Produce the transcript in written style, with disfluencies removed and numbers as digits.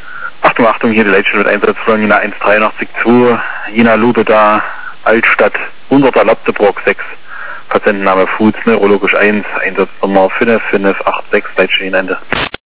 Achtung, Achtung, hier die Leitstelle mit Einsatz von Jena 183-2, Jena Lubeda, Altstadt, 100 erlaubte Brock 6, Patientenname Fuß, neurologisch 1, Einsatznummer 5586, Leitstelle Ende.